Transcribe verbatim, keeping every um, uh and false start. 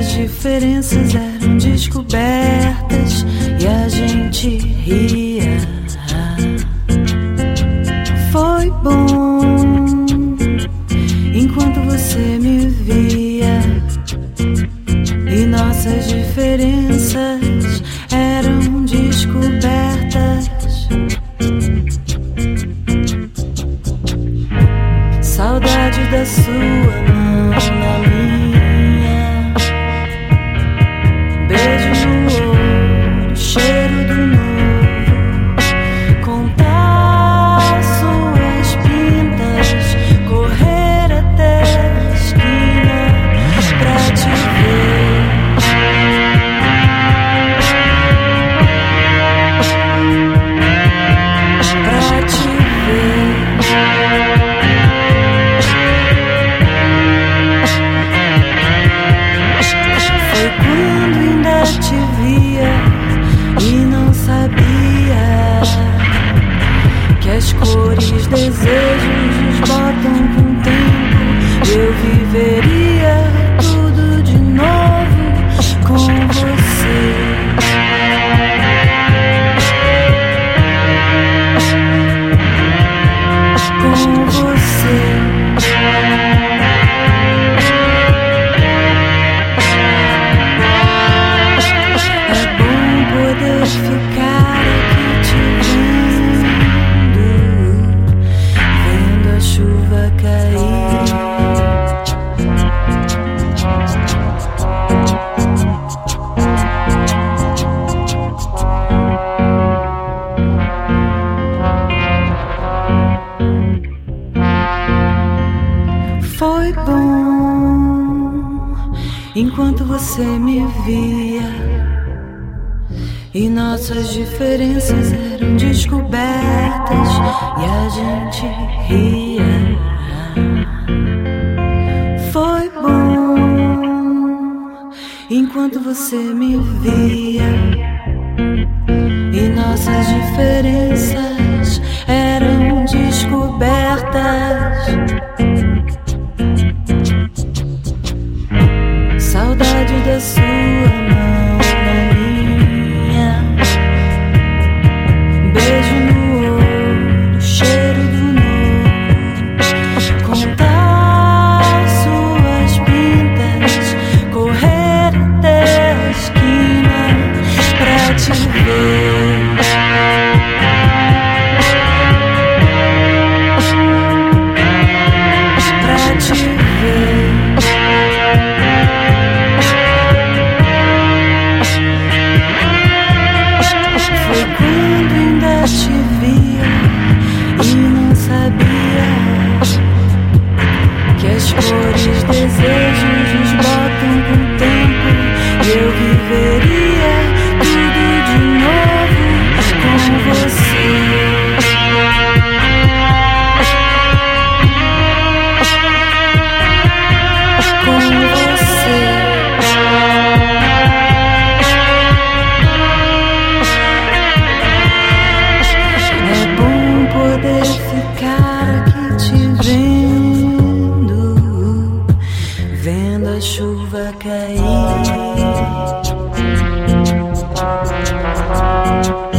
diferenças eram descobertas e a gente ria. Foi bom enquanto você me via e nossas diferenças eram descobertas. Saudade da sua mão na minha, beijo no olho, cheiro do novo, contar suas pintas, correr até a esquina pra te ver. Pra te ver. Te via e não sabia que as cores, desejos desbotam com o tempo. Eu viveria tudo de novo com você. Com você. Ficar aqui te vendo, vendo a chuva cair. Foi bom enquanto você me via e nossas diferenças eram descobertas e a gente ria. Foi bom enquanto você me via e nossas diferenças eram descobertas. Saudade da sua mão. Beijo no olho, cheiro do novo, contar suas pintas, correr até a esquina pra te ver. Pra te ver. Foi quando ainda te via e não sabia que as cores, desejos desbotam com o tempo e eu viveria tudo de novo com você. Com você. Poder ficar aqui te vendo, vendo a chuva cair.